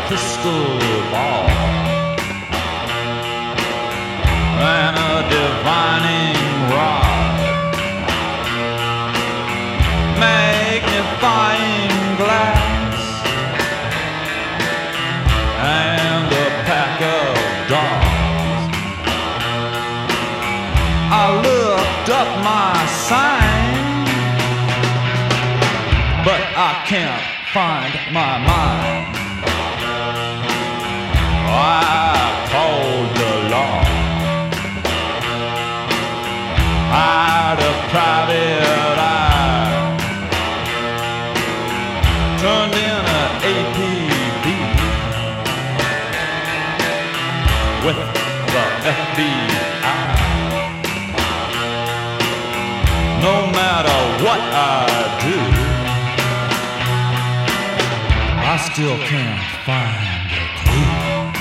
crystal ball and a divining rod, magnifying glass, and a pack of dogs. I looked up my sign, but I can't find my mind. I called the law. I had a private eye, turned in an APB with the FBI. No matter what I do, I still can't find a clue.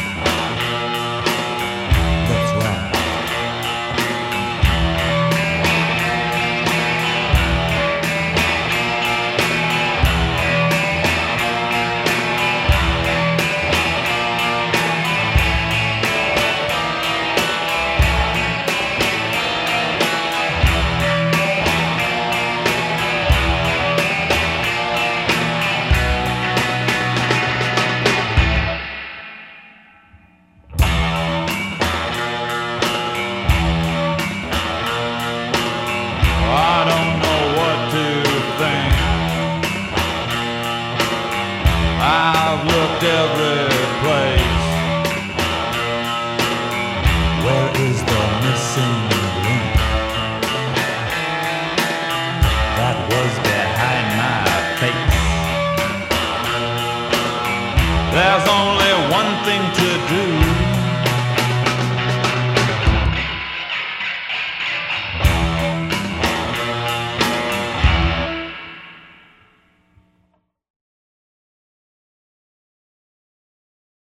That's right. I don't know what to think. I've looked every place. Where is the missing link that was behind my face? There's only one thing to do.